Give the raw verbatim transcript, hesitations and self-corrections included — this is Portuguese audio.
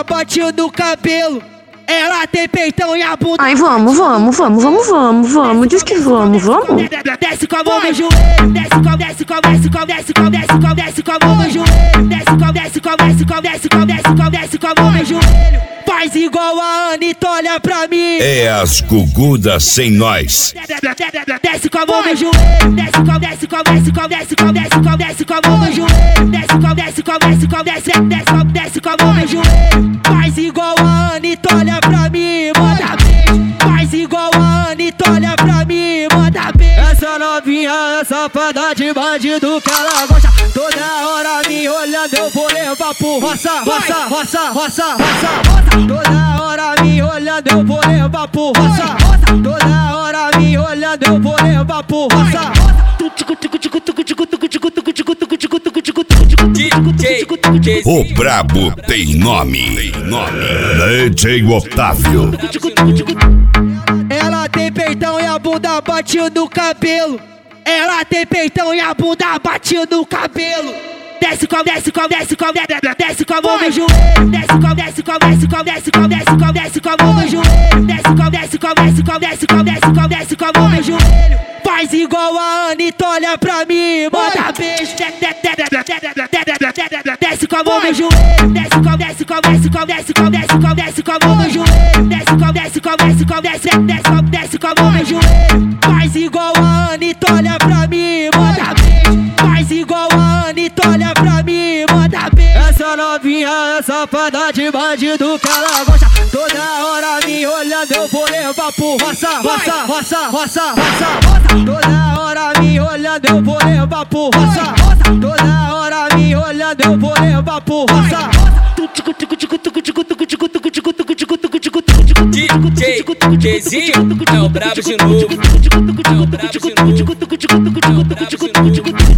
bate no cabelo. Ela tem peitão e a bunda. Ai, vamos, vamos, vamos, vamos, vamos, vamos. Diz que vamos, vamos. Desce com a mão no joelho. Desce com, desce com, desce com, desce com, desce com, desce com a mão no joelho. Desce com, desce com, desce com, desce com, desce com, desce com a mão no joelho. Faz igual a Anitta, olha pra mim. É as gugudas sem nós. Desce com a mão no joelho. Desce com, desce com, desce com, desce com, desce com, desce com a mão no joelho. Desce com, desce com, desce com, desce, desce com, desce com a mão no joelho. Faz igual a Anitta, olha pra mim, manda beijo. Faz igual a Anitta, olha pra mim, manda beijo. Essa novinha é safada de bandido que ela gosta. Toda hora me olhando, eu vou levar pro roça, roça, roça, roça, roça. Toda hora me olhando, eu vou levar pro roça, roça. Toda hora me olhando, eu vou levar pro roça. O brabo tem nome. Tem nome. D J Otávio. Ela tem peitão e a bunda bate no cabelo. Ela tem peitão e a bunda bate no cabelo. Desce com, desce com, desce com, desce com a mão no joelho. Desce com, desce com, desce com, desce com, desce com, desce com a mão no joelho. Desce com, desce com, desce com, desce com, desce com, desce com a mão no joelho. Faz igual a Anitta, olha pra mim, manda beijo. Desce com a mão no joelho. Desce com, desce com, desce com, desce com, desce com, desce com a mão no joelho. Desce com, desce com, desce com, desce, desce com, desce com a mão no joelho. Faz igual a Anitta, olha pra mim, manda beijo. Faz igual a Anitta, olha pra mim, manda beijo. Essa novinha é safada de bandido que ela gosta. Toda hora me olhando, eu vou levar pro roça, roça, roça, roça, roça. Toda hora me olhando, eu vou levar pro roça, roça. Toda hora me olhando, eu vou levar pro roça. D J é o brabo de novo. É o brabo de novo. É o brabo de novo.